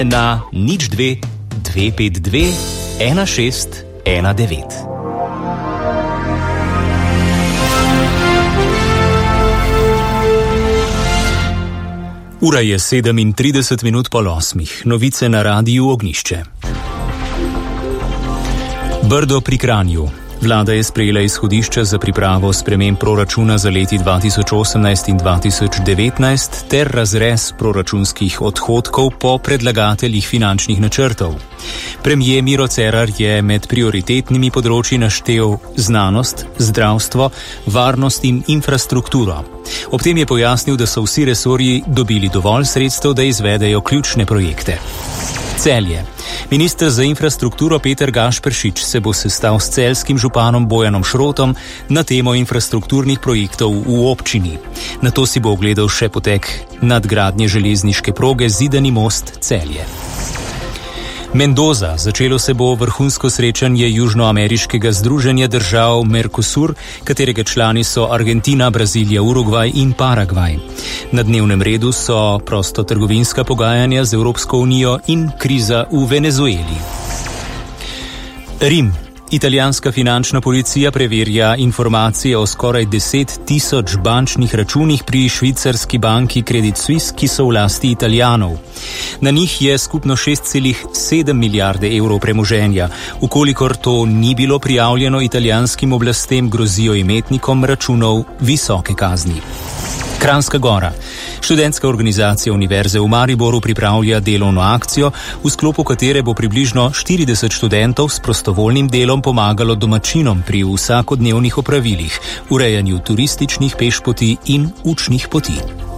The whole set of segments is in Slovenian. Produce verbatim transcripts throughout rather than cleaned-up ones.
na nič dve dve pet dve ena šest ena devet. Ura je sedemintrideset minut pol osmih. Novice na Radiu Ognjišče. Brdo pri Kranju. Vlada je sprejela izhodišča za pripravo sprememb proračuna za leti dva tisoč osemnajst in dva tisoč devetnajst ter razrez proračunskih odhodkov po predlagateljih finančnih načrtov. Premier Miro Cerar je med prioritetnimi področji naštel znanost, zdravstvo, varnost in infrastrukturo. Ob tem je pojasnil, da so vsi resorji dobili dovolj sredstev, da izvedejo ključne projekte. Celje. Minister za infrastrukturo Peter Gašperšič se bo sestal s celjskim županom Bojanom Šrotom na temo infrastrukturnih projektov v občini. Nato si bo ogledal še potek nadgradnje železniške proge Zidani most Celje. Mendoza. Začelo se bo vrhunsko srečanje južnoameriškega združenja držav Mercosur, katerega člani so Argentina, Brazilija, Urugvaj in Paragvaj. Na dnevnem redu so prostotrgovinska pogajanja z Evropsko unijo in kriza v Venezueli. Rim. Italijanska finančna policija preverja informacije o skoraj deset tisoč bančnih računih pri švicarski banki Credit Suisse, ki so v lasti Italijanov. Na njih je skupno šest celih sedem milijarde evrov premoženja. Ukolikor to ni bilo prijavljeno italijanskim oblastem, grozijo imetnikom računov visoke kazni. Kranjska Gora. Študentska organizacija Univerze v Mariboru pripravlja delovno akcijo, v sklopu katere bo približno štirideset študentov s prostovoljnim delom pomagalo domačinom pri vsakodnevnih opravilih, urejanju turističnih pešpoti in učnih poti.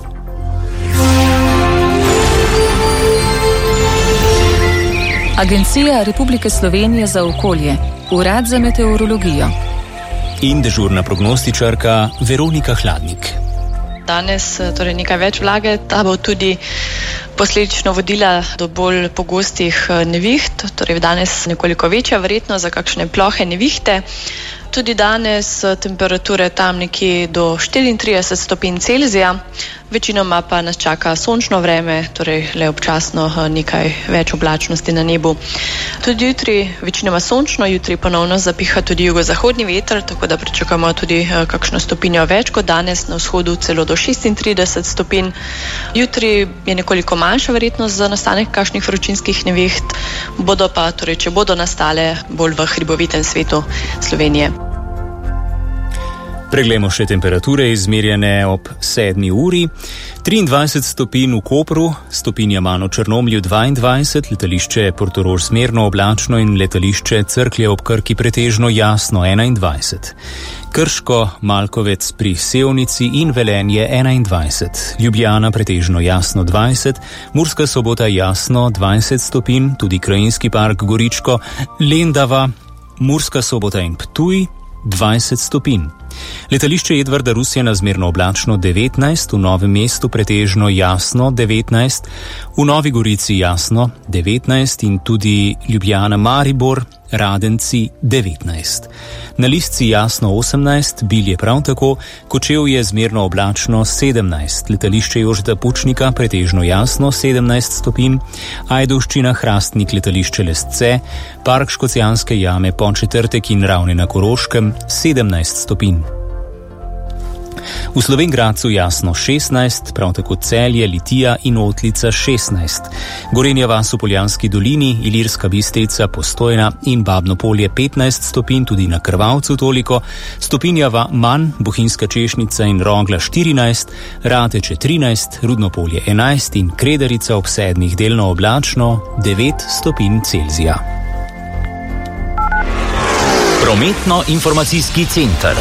Agencija Republike Slovenije za okolje, Urad za meteorologijo in dežurna prognostičarka Veronika Hladnik. Danes torej nekaj več vlage, ta bo tudi posledično vodila do bolj pogostih neviht, torej danes nekoliko večja verjetnost za kakšne plohe nevihte. Tudi danes temperature tam nekje do štiriintrideset stopinj Celzija, večinoma pa nas čaka sončno vreme, torej le občasno nekaj več oblačnosti na nebu. Tudi jutri večinoma sončno, jutri ponovno zapiha tudi jugozahodni veter, tako da pričakujemo tudi kakšno stopinjo več kot danes, na vzhodu celo do šestintrideset stopinj. Jutri je nekoliko manjša verjetnost za nastanek kakšnih vročinskih neviht, bodo pa, torej če bodo nastale, bolj v hribovitem svetu Slovenije. Preglejmo še temperature izmerjene ob sedmi uri. triindvajset stopinj v Kopru, stopinja manj v Črnomlju dvaindvajset, letališče Portorož zmerno oblačno in letališče Cerklje ob Krki pretežno jasno enaindvajset. Krško, Malkovec pri Sevnici in Velenje enaindvajset. Ljubljana pretežno jasno dvajset, Murska Sobota jasno dvajset stopinj, tudi Krajinski park Goričko, Lendava, Murska Sobota in Ptuj dvajset stopinj. Letališče Edvarda Rusjana zmerno oblačno devetnajst, v Novem mestu pretežno jasno devetnajst, v Novi Gorici jasno devetnajst in tudi Ljubljana Maribor, Radenci devetnajst. Na Listci jasno osemnajst, Bilje prav tako, Kočevje zmerno oblačno sedemnajst, letališče Jožeta Pučnika pretežno jasno sedemnajst stopinj, Ajdovščina, Hrastnik, letališče Lesce, Park Škocjanske jame, Podčetrtek in Ravne na Koroškem sedemnajst stopinj. V Slovenj Gradcu jasno šestnajst, prav tako Celje, Litija in Otlica šestnajst. Gorenja vas v Poljanski dolini, Ilirska Bistrica, Postojna in Babno Polje petnajst stopinj, tudi na Krvavcu toliko, Stopinjava manj, Bohinjska Češnica in Rogla štirinajst, Rateče trinajst, Rudno Polje enajst in Kredarica ob sedmih delno oblačno devet stopinj Celzija. Prometno-informacijski center.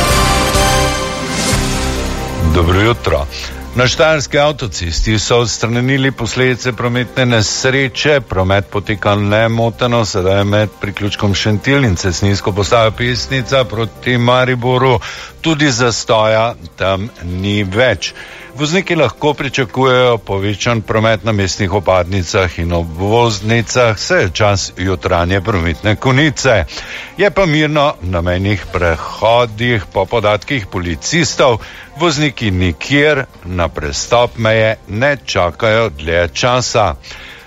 Dobro jutro. Na štajerski avtocesti so odstranili posledice prometne nesreče, promet poteka nemoteno, sedaj je med priključkom Šentilj in cestninsko postajo Pesnica proti Mariboru, tudi zastoja tam ni več. Vozniki lahko pričakujejo povečan promet na mestnih vpadnicah in obvoznicah, se je čas jutranje prometne konice. Je pa mirno na mejnih prehodih, po podatkih policistov, vozniki nikjer na prestop meje ne čakajo dlje časa.